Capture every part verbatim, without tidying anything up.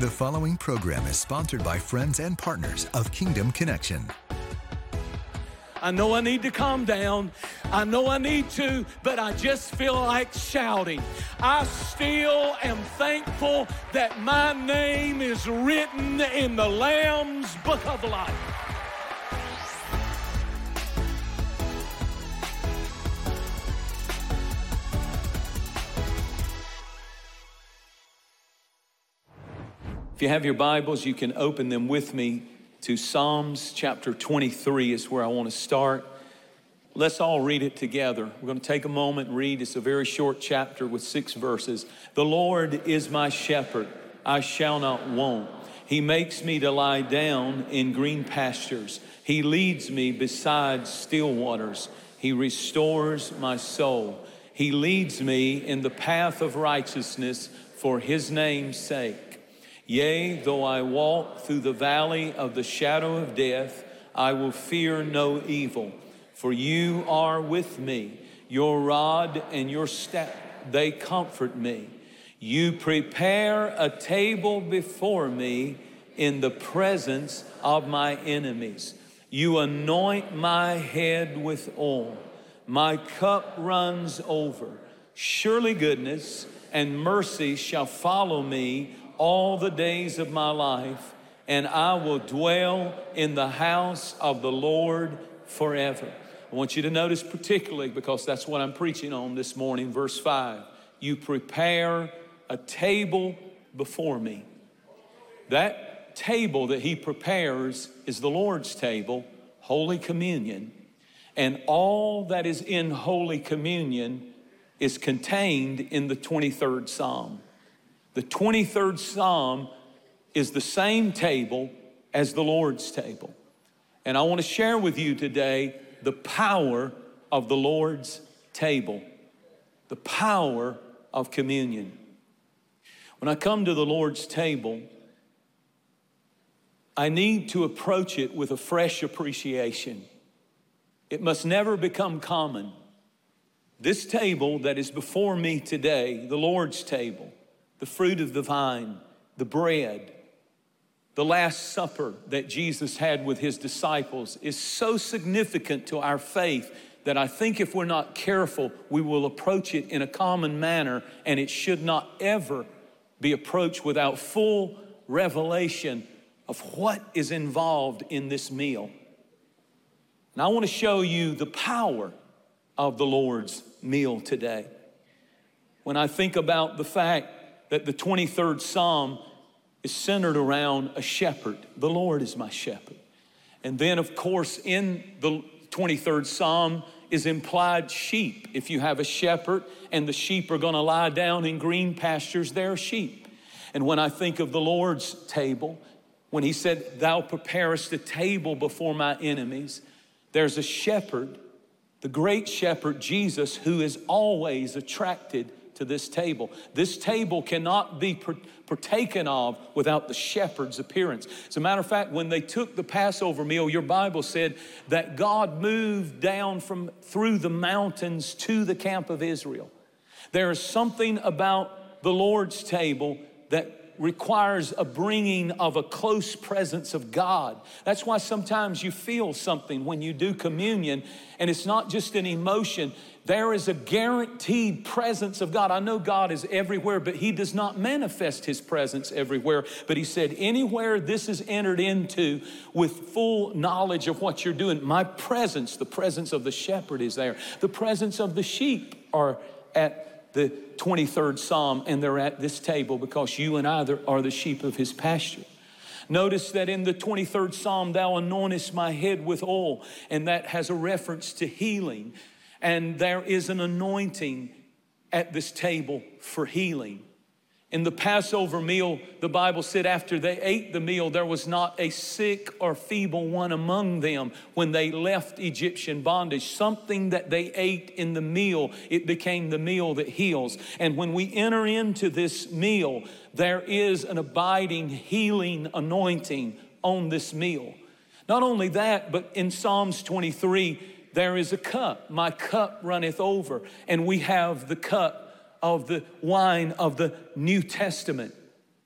The following program is sponsored by friends and partners of Kingdom Connection. I know I need to calm down. I know I need to, but I just feel like shouting. I still am thankful that my name is written in the Lamb's Book of Life. If you have your Bibles, you can open them with me to Psalms chapter twenty-three is where I want to start. Let's all read it together. We're going to take a moment and read. It's a very short chapter with six verses. The Lord is my shepherd, I shall not want. He makes me to lie down in green pastures. He leads me beside still waters. He restores my soul. He leads me in the path of righteousness for his name's sake. Yea, though I walk through the valley of the shadow of death, I will fear no evil, for you are with me. Your rod and your staff, they comfort me. You prepare a table before me in the presence of my enemies. You anoint my head with oil. My cup runs over. Surely goodness and mercy shall follow me all the days of my life, and I will dwell in the house of the Lord forever. I want you to notice particularly, because that's what I'm preaching on this morning, verse five. You prepare a table before me. That table that he prepares is the Lord's table, Holy Communion, and all that is in Holy Communion is contained in the twenty-third Psalm. The twenty-third Psalm is the same table as the Lord's table. And I want to share with you today the power of the Lord's table, the power of communion. When I come to the Lord's table, I need to approach it with a fresh appreciation. It must never become common. This table that is before me today, the Lord's table, the fruit of the vine, the bread, the Last Supper that Jesus had with his disciples is so significant to our faith that I think if we're not careful, we will approach it in a common manner, and it should not ever be approached without full revelation of what is involved in this meal. And I want to show you the power of the Lord's meal today. When I think about the fact that the twenty-third Psalm is centered around a shepherd. The Lord is my shepherd. And then, of course, in the twenty-third Psalm is implied sheep. If you have a shepherd and the sheep are going to lie down in green pastures, they're sheep. And when I think of the Lord's table, when he said, thou preparest a table before my enemies, there's a shepherd, the great shepherd Jesus, who is always attracted to this table. This table cannot be partaken of without the shepherd's appearance. As a matter of fact, when they took the Passover meal, your Bible said that God moved down from through the mountains to the camp of Israel. There is something about the Lord's table that requires a bringing of a close presence of God. That's why sometimes you feel something when you do communion, and it's not just an emotion. There is a guaranteed presence of God. I know God is everywhere, but he does not manifest his presence everywhere. But he said, anywhere this is entered into with full knowledge of what you're doing, my presence, the presence of the shepherd is there. The presence of the sheep are at the twenty-third Psalm, and they're at this table because you and I are the sheep of his pasture. Notice that in the twenty-third Psalm, thou anointest my head with oil, and that has a reference to healing. And there is an anointing at this table for healing. In the Passover meal, the Bible said after they ate the meal, there was not a sick or feeble one among them when they left Egyptian bondage. Something that they ate in the meal, it became the meal that heals. And when we enter into this meal, there is an abiding healing anointing on this meal. Not only that, but in Psalms twenty-three, there is a cup. My cup runneth over. And we have the cup of the wine of the New Testament.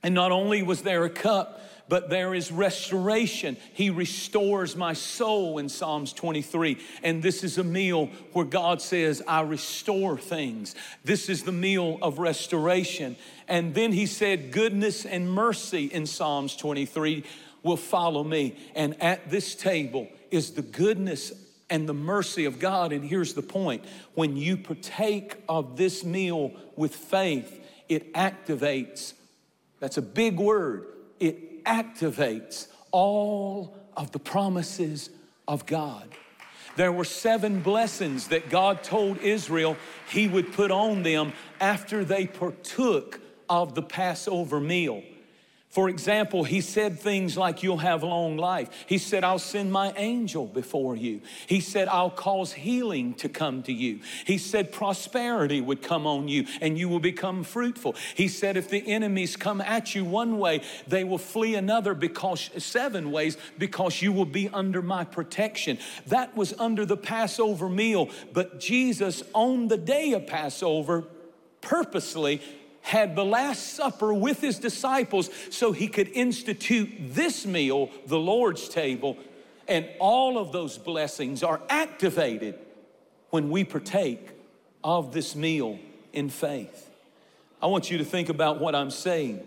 And not only was there a cup, but there is restoration. He restores my soul in Psalms twenty-three. And this is a meal where God says, I restore things. This is the meal of restoration. And then he said, goodness and mercy in Psalms twenty-three will follow me. And at this table is the goodness and the mercy of God. And here's the point. When you partake of this meal with faith, it activates. That's a big word. It activates all of the promises of God. There were seven blessings that God told Israel he would put on them after they partook of the Passover meal. For example, he said things like, you'll have long life. He said, I'll send my angel before you. He said, I'll cause healing to come to you. He said, prosperity would come on you and you will become fruitful. He said, if the enemies come at you one way, they will flee another because seven ways, because you will be under my protection. That was under the Passover meal. But Jesus, on the day of Passover, purposely had the Last Supper with his disciples so he could institute this meal, the Lord's table, and all of those blessings are activated when we partake of this meal in faith. I want you to think about what I'm saying.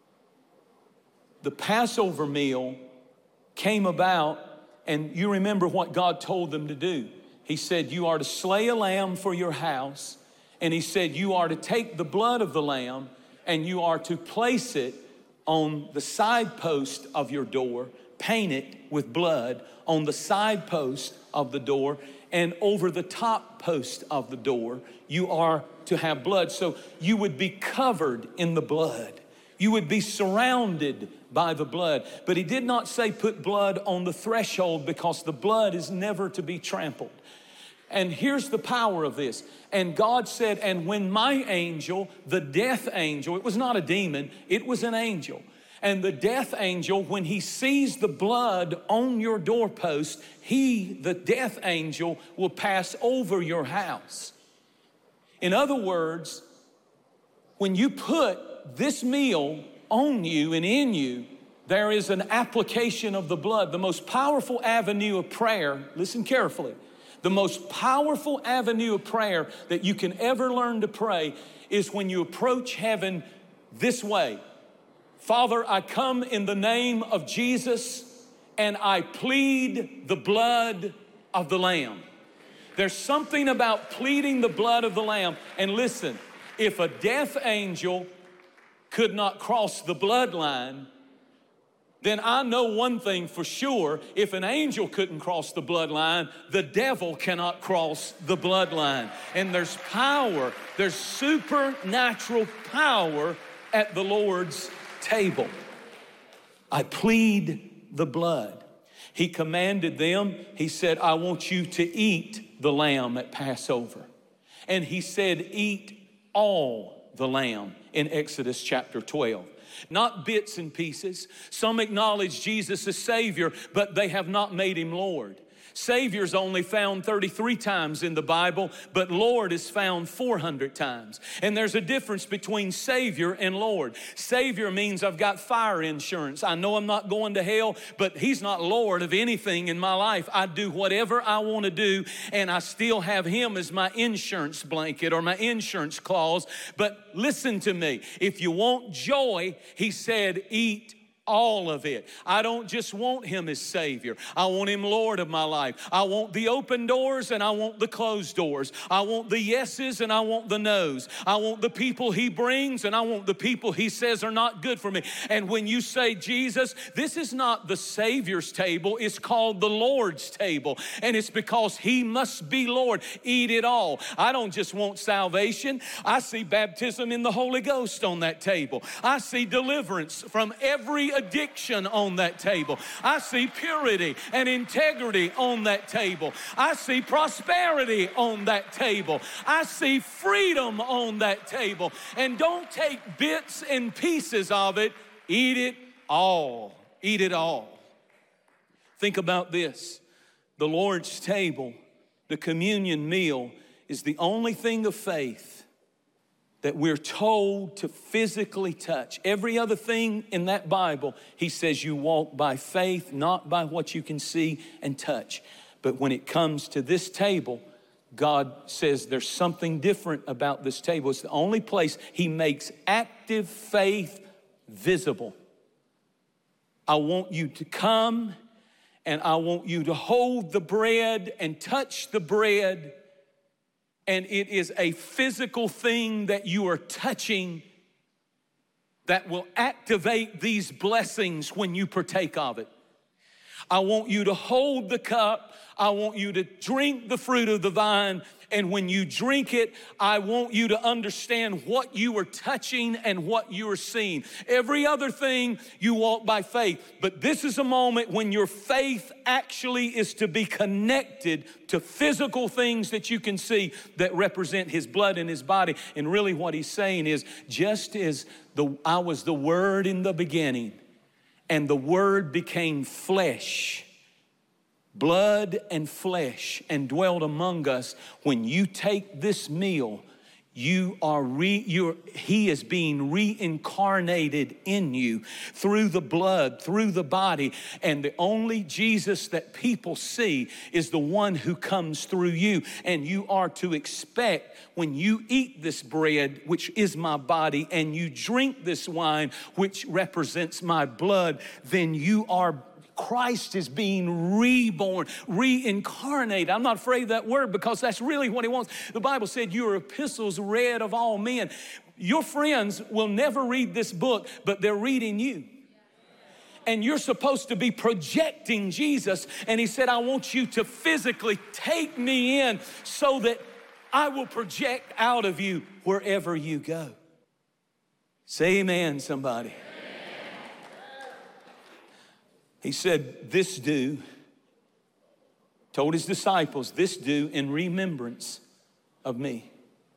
The Passover meal came about, and you remember what God told them to do. He said, you are to slay a lamb for your house. And he said, you are to take the blood of the lamb and you are to place it on the side post of your door, paint it with blood on the side post of the door, and over the top post of the door, you are to have blood. So you would be covered in the blood. You would be surrounded by the blood. But he did not say put blood on the threshold, because the blood is never to be trampled. And here's the power of this. And God said, and when my angel, the death angel, it was not a demon, it was an angel. And the death angel, when he sees the blood on your doorpost, he, the death angel, will pass over your house. In other words, when you put this meal on you and in you, there is an application of the blood. The most powerful avenue of prayer, listen carefully, the most powerful avenue of prayer that you can ever learn to pray is when you approach heaven this way. Father, I come in the name of Jesus and I plead the blood of the Lamb. There's something about pleading the blood of the Lamb. And listen, if a death angel could not cross the bloodline, then I know one thing for sure. If an angel couldn't cross the bloodline, the devil cannot cross the bloodline. And there's power, there's supernatural power at the Lord's table. I plead the blood. He commanded them, he said, I want you to eat the lamb at Passover. And he said, eat all the lamb in Exodus chapter twelve. Not bits and pieces. Some acknowledge Jesus as Savior, but they have not made him Lord. Savior's only found thirty-three times in the Bible, but Lord is found four hundred times. And there's a difference between Savior and Lord. Savior means I've got fire insurance. I know I'm not going to hell, but he's not Lord of anything in my life. I do whatever I want to do, and I still have him as my insurance blanket or my insurance clause. But listen to me. If you want joy, he said, eat all of it. I don't just want him as Savior. I want him Lord of my life. I want the open doors and I want the closed doors. I want the yeses and I want the nos. I want the people he brings and I want the people he says are not good for me. And when you say, Jesus, this is not the Savior's table, it's called the Lord's table. And it's because he must be Lord. Eat it all. I don't just want salvation. I see baptism in the Holy Ghost on that table. I see deliverance from every addiction on that table. I see purity and integrity on that table. I see prosperity on that table. I see freedom on that table. And don't take bits and pieces of it. Eat it all. Eat it all. Think about this. The Lord's table, the communion meal, is the only thing of faith that we're told to physically touch. Every other thing in that Bible, he says you walk by faith, not by what you can see and touch. But when it comes to this table, God says there's something different about this table. It's the only place he makes active faith visible. I want you to come and I want you to hold the bread and touch the bread. And it is a physical thing that you are touching that will activate these blessings when you partake of it. I want you to hold the cup. I want you to drink the fruit of the vine. And when you drink it, I want you to understand what you are touching and what you are seeing. Every other thing you walk by faith. But this is a moment when your faith actually is to be connected to physical things that you can see that represent his blood and his body. And really what he's saying is, just as the, I was the Word in the beginning, and the Word became flesh, blood and flesh, and dwelled among us. When you take this meal, you are re, you're, he is being reincarnated in you through the blood, through the body. And the only Jesus that people see is the one who comes through you. And you are to expect, when you eat this bread, which is my body, and you drink this wine, which represents my blood, then you are Christ is being reborn, reincarnated. I'm not afraid of that word because that's really what he wants. The Bible said you are epistles read of all men. Your friends will never read this book, but they're reading you. And you're supposed to be projecting Jesus. And he said, I want you to physically take me in so that I will project out of you wherever you go. Say amen, somebody. He said, this do, told his disciples, this do in remembrance of me.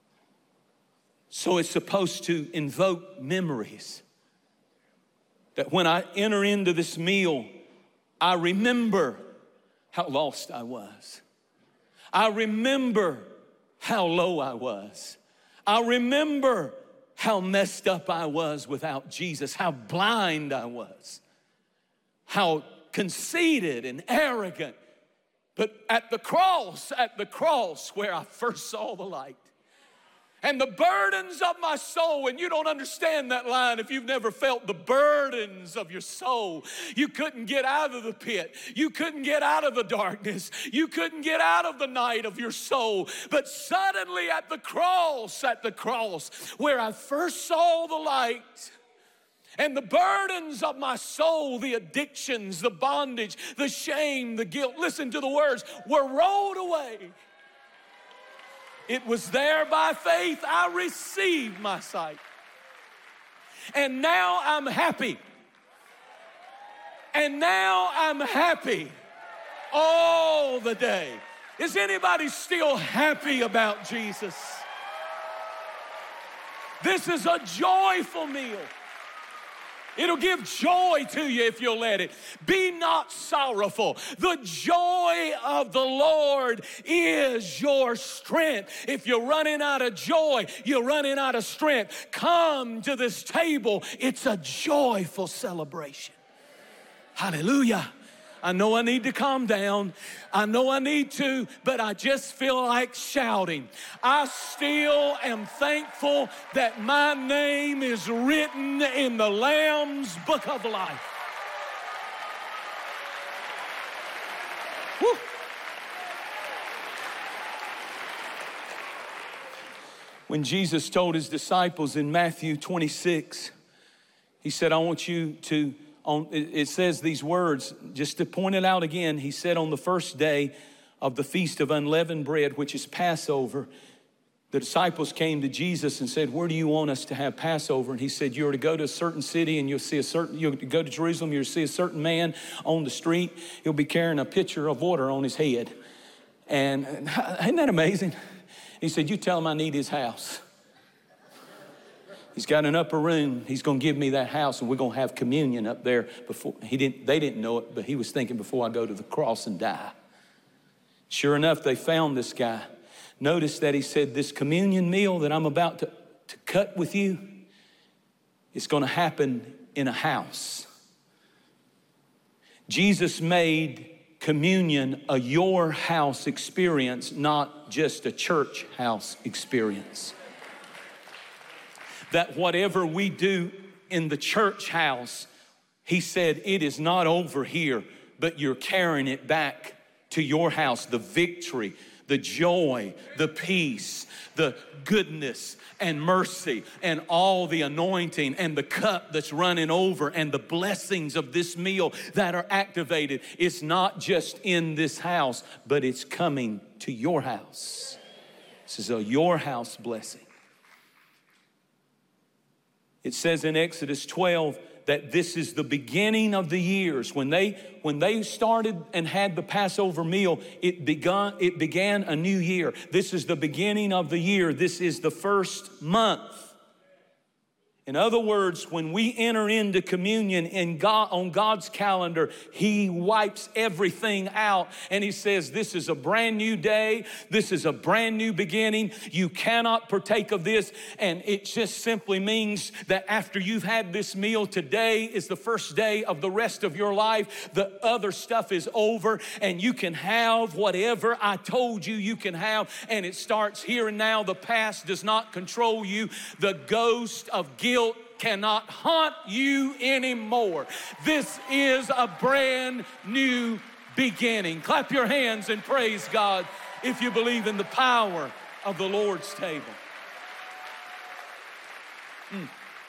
So it's supposed to invoke memories. That when I enter into this meal, I remember how lost I was. I remember how low I was. I remember how messed up I was without Jesus, how blind I was. How conceited and arrogant. But at the cross, at the cross where I first saw the light. And the burdens of my soul, and you don't understand that line if you've never felt the burdens of your soul. You couldn't get out of the pit. You couldn't get out of the darkness. You couldn't get out of the night of your soul. But suddenly at the cross, at the cross where I first saw the light, and the burdens of my soul, the addictions, the bondage, the shame, the guilt, listen to the words, were rolled away. It was there by faith I received my sight. And now I'm happy. And now I'm happy all the day. Is anybody still happy about Jesus? This is a joyful meal. It'll give joy to you if you'll let it. Be not sorrowful. The joy of the Lord is your strength. If you're running out of joy, you're running out of strength. Come to this table. It's a joyful celebration. Hallelujah. I know I need to calm down. I know I need to, but I just feel like shouting. I still am thankful that my name is written in the Lamb's Book of Life. Woo. When Jesus told his disciples in Matthew twenty-six, he said, I want you to On, it says these words, just to point it out again. He said on the first day of the Feast of Unleavened Bread, which is Passover, the disciples came to Jesus and said, where do you want us to have Passover? And he said, you're to go to a certain city and you'll see a certain, you'll go to Jerusalem, you'll see a certain man on the street. He'll be carrying a pitcher of water on his head. And isn't that amazing? He said, you tell him I need his house. He's got an upper room. He's going to give me that house, and we're going to have communion up there. Before he didn't, they didn't know it, but he was thinking before I go to the cross and die. Sure enough, they found this guy. Notice that he said, this communion meal that I'm about to, to cut with you, it's going to happen in a house. Jesus made communion a your house experience, not just a church house experience. That whatever we do in the church house, he said, it is not over here, but you're carrying it back to your house. The victory, the joy, the peace, the goodness and mercy and all the anointing and the cup that's running over and the blessings of this meal that are activated. It's not just in this house, but it's coming to your house. This is a your house blessing. It says in Exodus twelve that this is the beginning of the years. When they when they started and had the Passover meal, it began it began a new year. This is the beginning of the year. This is the first month. In other words, when we enter into communion in God, on God's calendar, he wipes everything out and he says, this is a brand new day. This is a brand new beginning. You cannot partake of this. And it just simply means that after you've had this meal, today is the first day of the rest of your life. The other stuff is over and you can have whatever I told you you can have. And it starts here and now. The past does not control you. The ghost of guilt cannot haunt you anymore. This is a brand new beginning. Clap your hands and praise God if you believe in the power of the Lord's table. Mm.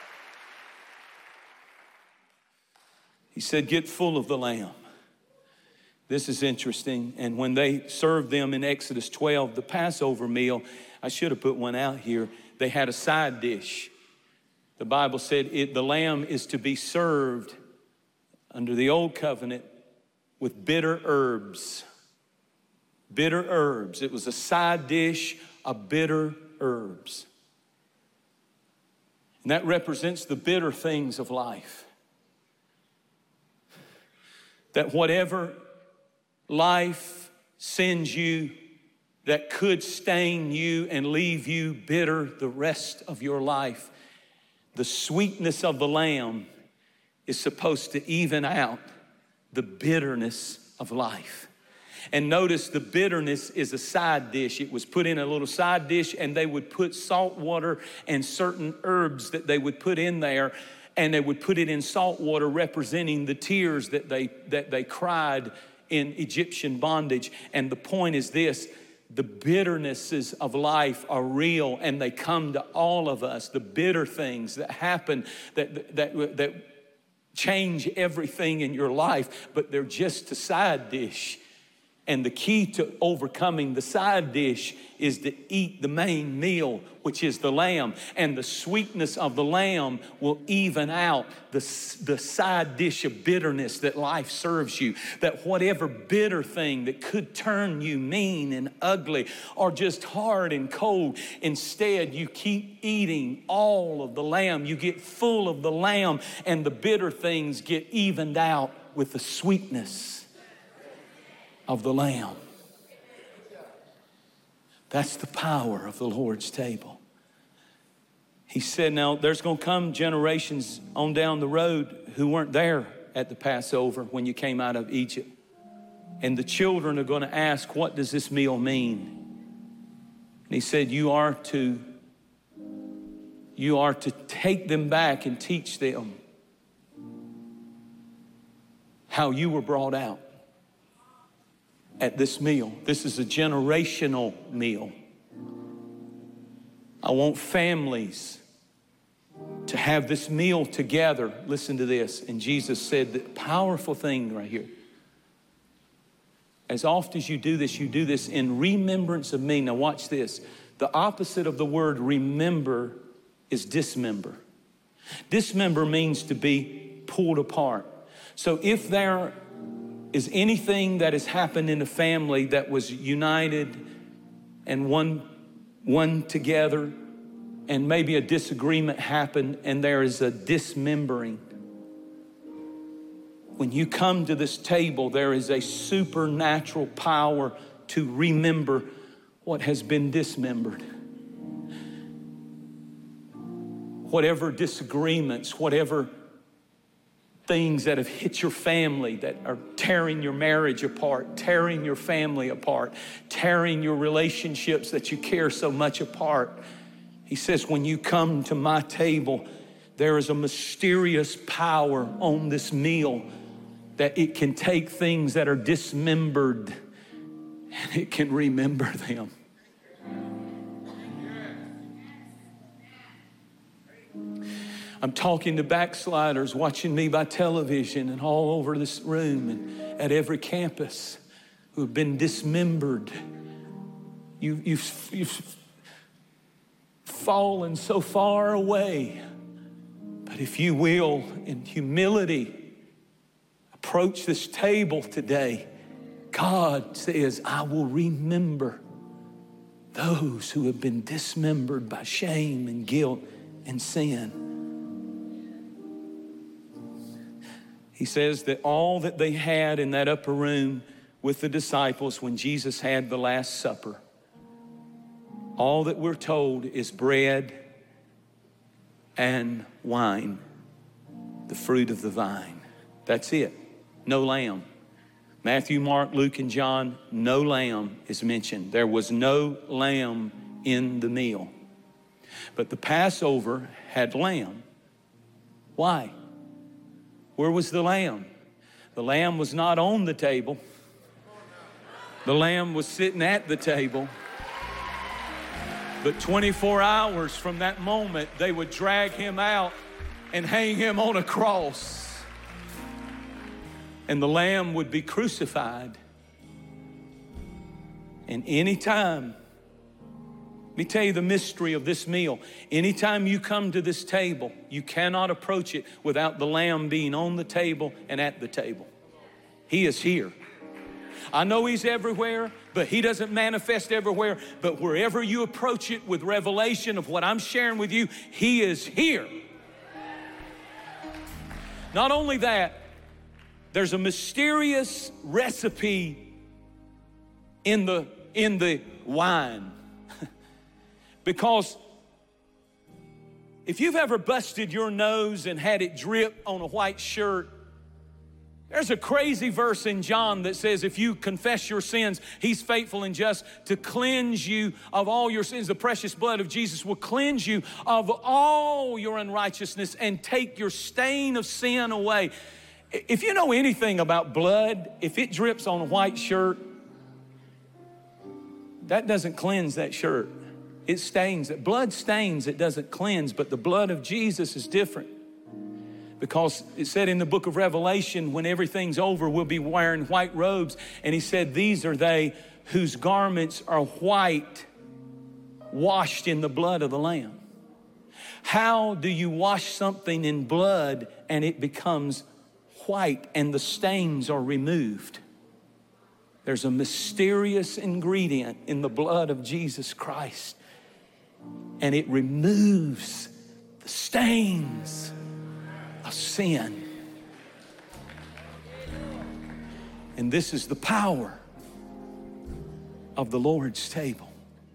He said, get full of the Lamb. This is interesting. And when they served them in Exodus twelve, the Passover meal, I should have put one out here. They had a side dish. The Bible said it, the lamb is to be served under the old covenant with bitter herbs. Bitter herbs. It was a side dish of bitter herbs. And that represents the bitter things of life. That whatever life sends you that could stain you and leave you bitter the rest of your life, the sweetness of the lamb is supposed to even out the bitterness of life. And notice the bitterness is a side dish. It was put in a little side dish and they would put salt water and certain herbs that they would put in there, and they would put it in salt water representing the tears that they, that they cried in Egyptian bondage. And the point is this: the bitternesses of life are real and they come to all of us. The bitter things that happen that, that, that change everything in your life, but they're just a side dish. And the key to overcoming the side dish is to eat the main meal, which is the lamb. And the sweetness of the lamb will even out the, the side dish of bitterness that life serves you. That whatever bitter thing that could turn you mean and ugly or just hard and cold, instead you keep eating all of the lamb. You get full of the lamb and the bitter things get evened out with the sweetness of the Lamb. That's the power of the Lord's table. He said, now there's going to come generations on down the road who weren't there at the Passover when you came out of Egypt. And the children are going to ask, what does this meal mean? And he said, you are to, you are to take them back and teach them how you were brought out at this meal. This is a generational meal. I want families to have this meal together. Listen to this. And Jesus said the powerful thing right here. As often as you do this, you do this in remembrance of me. Now watch this. The opposite of the word remember is dismember. Dismember means to be pulled apart. So if there is anything that has happened in a family that was united and one, one together, and maybe a disagreement happened and there is a dismembering, when you come to this table, there is a supernatural power to remember what has been dismembered. whatever disagreements, whatever things that have hit your family that are tearing your marriage apart, tearing your family apart, tearing your relationships that you care so much apart. He says, when you come to my table, there is a mysterious power on this meal that it can take things that are dismembered and it can remember them. I'm talking to backsliders watching me by television and all over this room and at every campus who have been dismembered. You, you've, you've fallen so far away. But if you will, in humility, approach this table today, God says, I will remember those who have been dismembered by shame and guilt and sin. He says that all that they had in that upper room with the disciples when Jesus had the Last Supper, all that we're told is bread and wine, the fruit of the vine. That's it. No lamb. Matthew, Mark, Luke, and John, no lamb is mentioned. There was no lamb in the meal. But the Passover had lamb. Why? Where was the lamb? The lamb was not on the table. The lamb was sitting at the table. But twenty-four hours from that moment, they would drag him out and hang him on a cross. And the lamb would be crucified. And anytime, let me tell you the mystery of this meal. Anytime you come to this table, you cannot approach it without the lamb being on the table and at the table. He is here. I know he's everywhere, but he doesn't manifest everywhere. But wherever you approach it with revelation of what I'm sharing with you, he is here. Not only that, there's a mysterious recipe in the, in the wine. Because if you've ever busted your nose and had it drip on a white shirt, there's a crazy verse in John that says if you confess your sins, he's faithful and just to cleanse you of all your sins. The precious blood of Jesus will cleanse you of all your unrighteousness and take your stain of sin away. If you know anything about blood, if it drips on a white shirt, that doesn't cleanse that shirt. It stains it. Blood stains, it doesn't cleanse, but the blood of Jesus is different. Because it said in the book of Revelation, when everything's over, we'll be wearing white robes. And he said, these are they whose garments are white, washed in the blood of the Lamb. How do you wash something in blood and it becomes white and the stains are removed? There's a mysterious ingredient in the blood of Jesus Christ, and it removes the stains of sin. And this is the power of the Lord's table.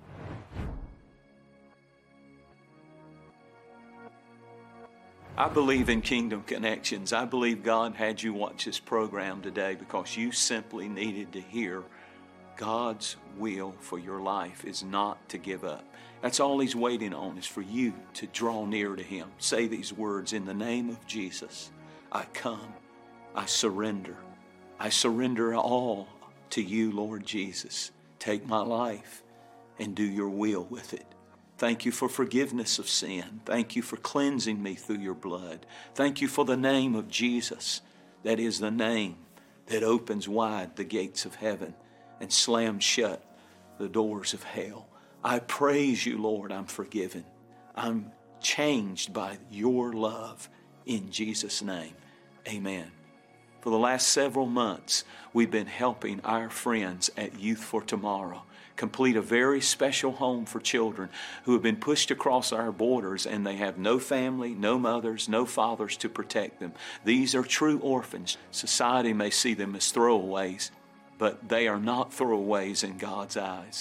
I believe in Kingdom Connections. I believe God had you watch this program today because you simply needed to hear God's will for your life is not to give up. That's all he's waiting on, is for you to draw near to him. Say these words: in the name of Jesus, I come, I surrender. I surrender all to you, Lord Jesus. Take my life and do your will with it. Thank you for forgiveness of sin. Thank you for cleansing me through your blood. Thank you for the name of Jesus. That is the name that opens wide the gates of heaven and slams shut the doors of hell. I praise you, Lord. I'm forgiven. I'm changed by your love in Jesus' name. Amen. For the last several months, we've been helping our friends at Youth for Tomorrow complete a very special home for children who have been pushed across our borders and they have no family, no mothers, no fathers to protect them. These are true orphans. Society may see them as throwaways, but they are not throwaways in God's eyes.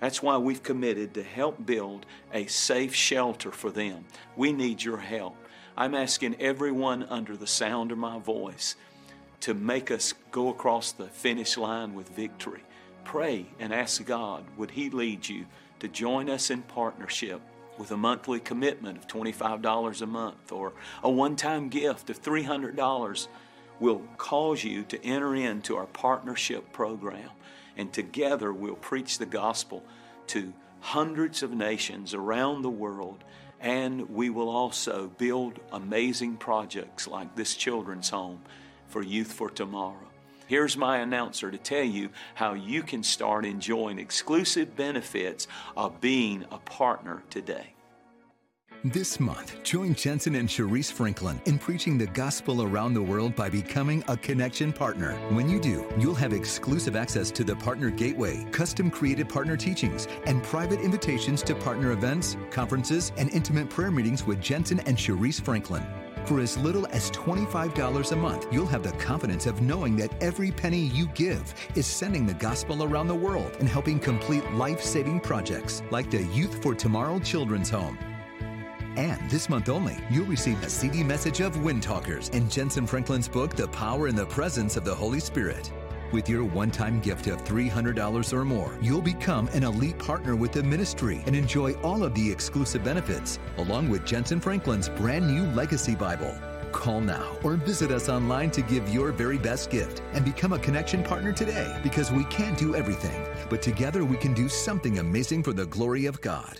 That's why we've committed to help build a safe shelter for them. We need your help. I'm asking everyone under the sound of my voice to make us go across the finish line with victory. Pray and ask God, would He lead you to join us in partnership with a monthly commitment of twenty-five dollars a month, or a one-time gift of three hundred dollars will cause you to enter into our partnership program. And together we'll preach the gospel to hundreds of nations around the world. And we will also build amazing projects like this children's home for Youth for Tomorrow. Here's my announcer to tell you how you can start enjoying exclusive benefits of being a partner today. This month, join Jensen and Sharice Franklin in preaching the gospel around the world by becoming a Connection partner. When you do, you'll have exclusive access to the Partner Gateway, custom-created partner teachings, and private invitations to partner events, conferences, and intimate prayer meetings with Jensen and Sharice Franklin. For as little as twenty-five dollars a month, you'll have the confidence of knowing that every penny you give is sending the gospel around the world and helping complete life-saving projects like the Youth for Tomorrow Children's Home. And this month only, you'll receive a C D message of Wind Talkers and Jensen Franklin's book, The Power and the Presence of the Holy Spirit. With your one-time gift of three hundred dollars or more, you'll become an elite partner with the ministry and enjoy all of the exclusive benefits, along with Jensen Franklin's brand new Legacy Bible. Call now or visit us online to give your very best gift and become a Connection partner today, because we can't do everything, but together we can do something amazing for the glory of God.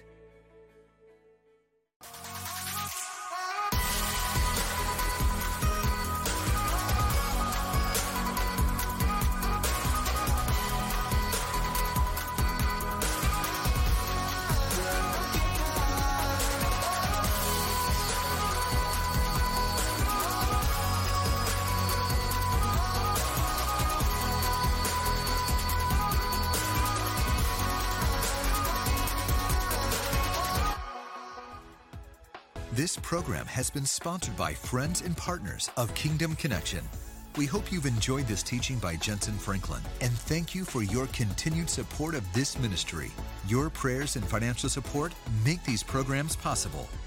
This program has been sponsored by friends and partners of Kingdom Connection. We hope you've enjoyed this teaching by Jensen Franklin, and thank you for your continued support of this ministry. Your prayers and financial support make these programs possible.